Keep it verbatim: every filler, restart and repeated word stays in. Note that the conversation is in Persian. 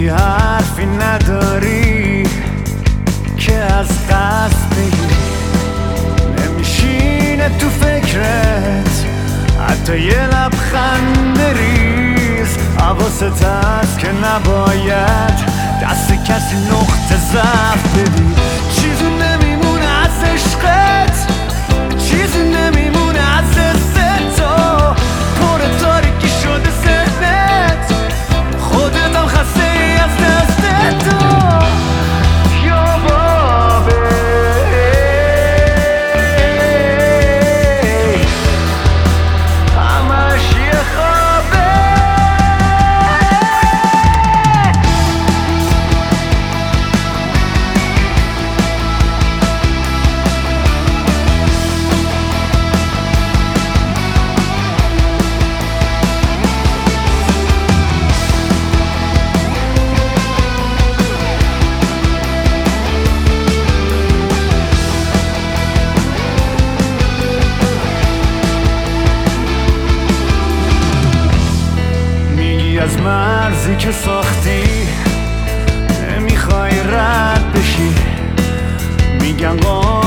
میگی حرفی نداری که از قصد بگی، نمیشینه تو فکرت حتی یه لبخند ریز. حواست هست که نباید دست کسی نقطه ضعف بدی. چیزی نمیمونه از عشقت، چیزی نمیمونه از حس تو، پر تاریکی شده ذهنت، خودت هم خسته ای از دست تو. یا بابا همش یه خوابه. از مرزی که ساختی نمیخوای رد بشی، میگن